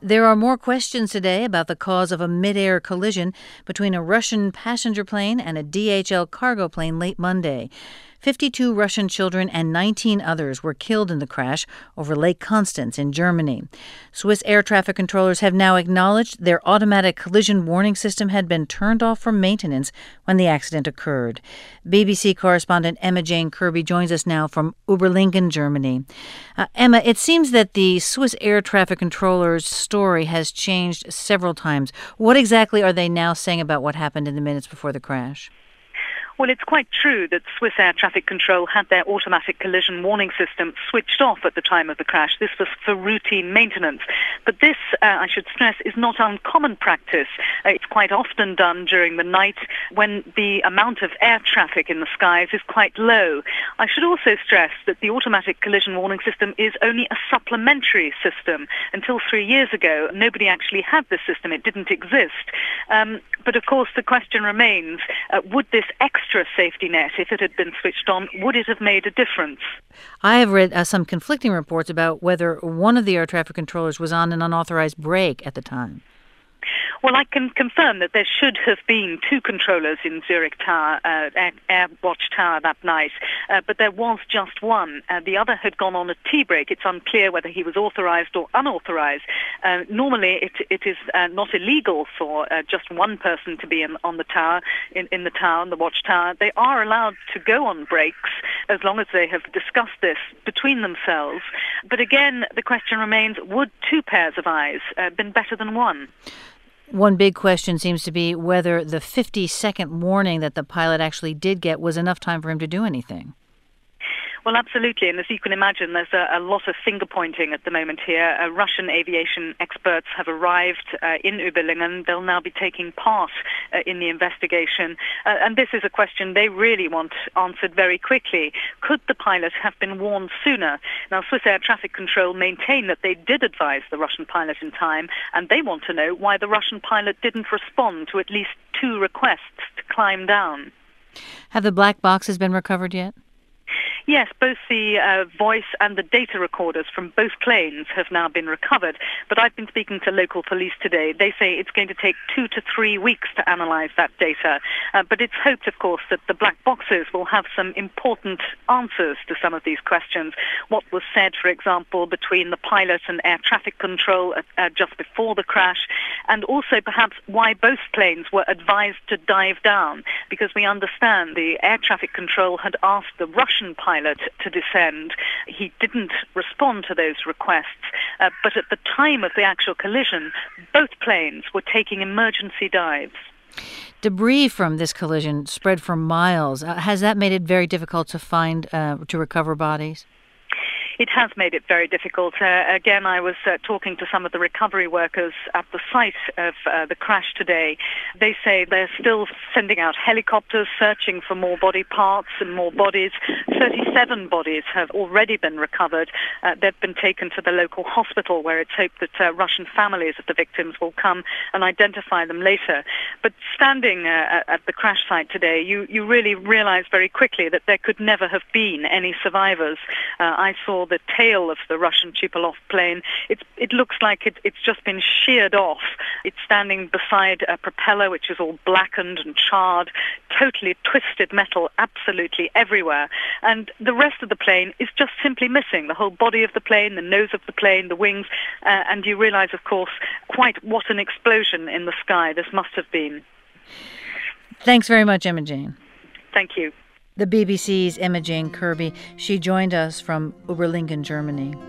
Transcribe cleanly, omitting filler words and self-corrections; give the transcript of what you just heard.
There are more questions today about the cause of a mid-air collision between a Russian passenger plane and a DHL cargo plane late Monday. 52 Russian children and 19 others were killed in the crash over Lake Constance in Germany. Swiss air traffic controllers have now acknowledged their automatic collision warning system had been turned off for maintenance when the accident occurred. BBC correspondent Emma Jane Kirby joins us now from Oberlingen, Germany. Emma, it seems that the Swiss air traffic controllers' story has changed several times. What exactly are they now saying about what happened in the minutes before the crash? Well, it's quite true that Swiss Air Traffic Control had their automatic collision warning system switched off at the time of the crash. This was for routine maintenance. But this, I should stress, is not uncommon practice. It's quite often done during the night when the amount of air traffic in the skies is quite low. I should also stress that the automatic collision warning system is only a supplementary system. Until 3 years ago, nobody actually had this system. It didn't exist. But of course, the question remains, would this extra safety net, if it had been switched on, would it have made a difference? I have read some conflicting reports about whether one of the air traffic controllers was on an unauthorized break at the time. Well, I can confirm that there should have been two controllers in Zurich Tower, Air Watch Tower that night, but there was just one. The other had gone on a tea break. It's unclear whether he was authorized or unauthorized. Normally, it is not illegal for just one person to be on the tower, in the tower, the watch tower. They are allowed to go on breaks as long as they have discussed this between themselves. But again, the question remains, would two pairs of eyes been better than one? One big question seems to be whether the 50-second warning that the pilot actually did get was enough time for him to do anything. Well, absolutely. And as you can imagine, there's a lot of finger-pointing at the moment here. Russian aviation experts have arrived in Oberlingen. They'll now be taking part in the investigation. And this is a question they really want answered very quickly. Could the pilot have been warned sooner? Now, Swiss Air Traffic Control maintain that they did advise the Russian pilot in time, and they want to know why the Russian pilot didn't respond to at least two requests to climb down. Have the black boxes been recovered yet? Yes, both the voice and the data recorders from both planes have now been recovered. But I've been speaking to local police today. They say it's going to take 2 to 3 weeks to analyse that data. But it's hoped, of course, that the black boxes will have some important answers to some of these questions. What was said, for example, between the pilot and air traffic control just before the crash, and also perhaps why both planes were advised to dive down, because we understand the air traffic control had asked the Russian pilot to descend. He didn't respond to those requests, but at the time of the actual collision, both planes were taking emergency dives. Debris from this collision spread for miles. Has that made it very difficult to find, to recover bodies? It has made it very difficult. Again, I was talking to some of the recovery workers at the site of the crash today. They say they're still sending out helicopters searching for more body parts and more bodies. 37 bodies have already been recovered. They've been taken to the local hospital where it's hoped that Russian families of the victims will come and identify them later. But standing at the crash site today, you really realize very quickly that there could never have been any survivors. I saw the tail of the Russian Tupolev plane. It looks like it's just been sheared off. It's standing beside a propeller which is all blackened and charred, totally twisted metal absolutely everywhere. And the rest of the plane is just simply missing. The whole body of the plane, the nose of the plane, the wings, and you realize, of course, quite what an explosion in the sky this must have been. Thanks very much, Emma Jane. Thank you. The BBC's Emma Jane Kirby. She joined us from Oberlingen, Germany.